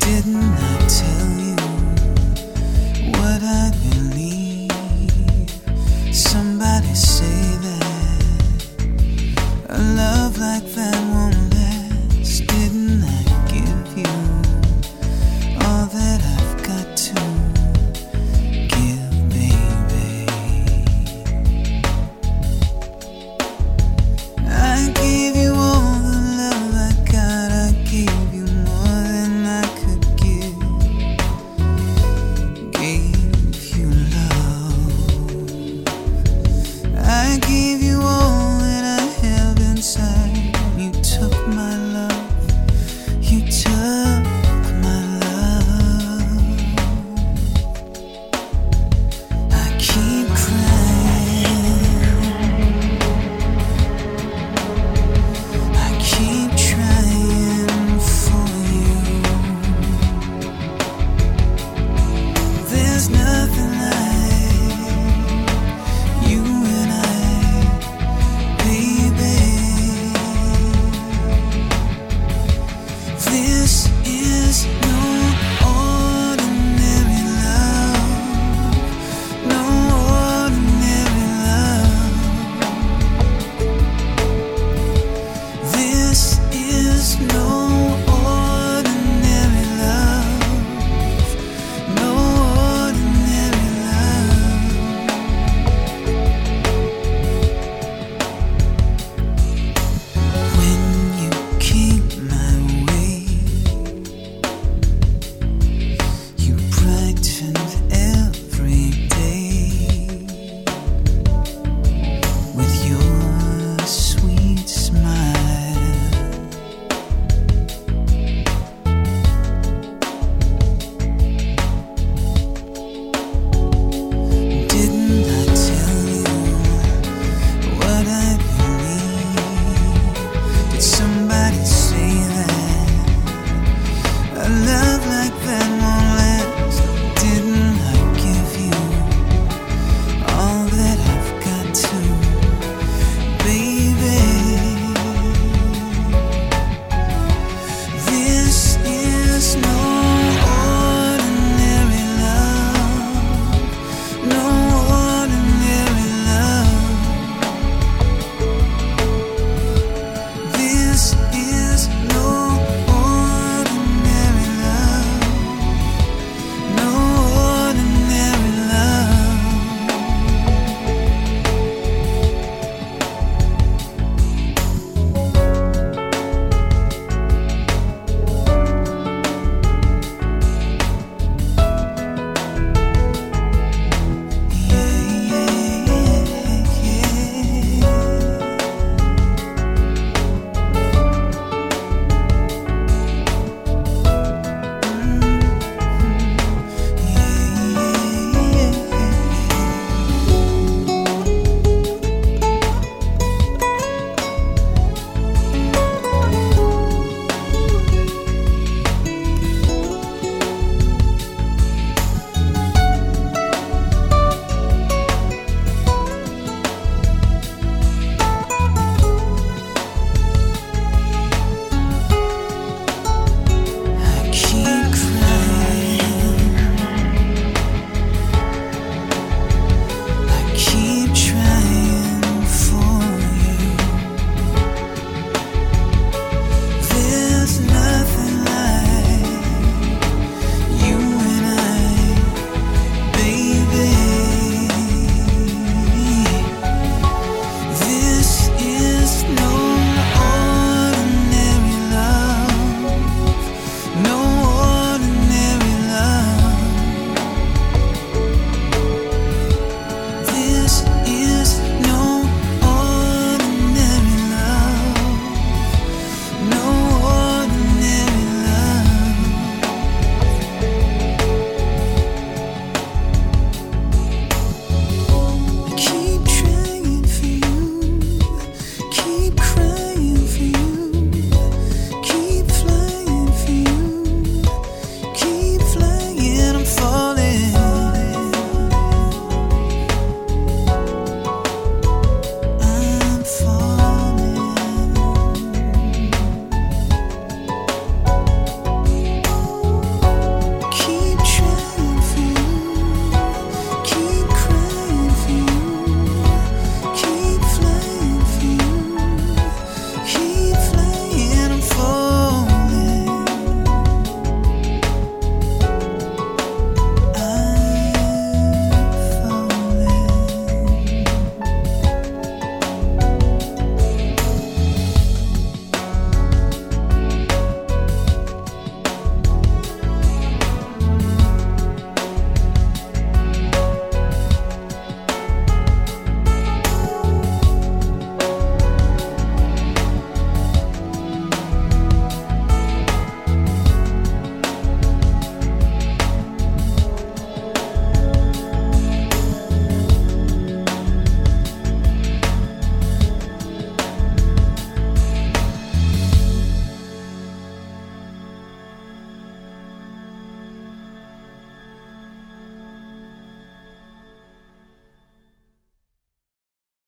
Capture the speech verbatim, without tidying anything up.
Didn't I tell you what I believe? Somebody say that a love like that won't last. Didn't I give you all that I've got to give, baby? I gave you all the love I got. I gave you more than I could give. Gave you love. I gave you all that I held inside. You took my love. You took my love. I keep crying. I keep trying for you. There's nothing like you and I, baby. This is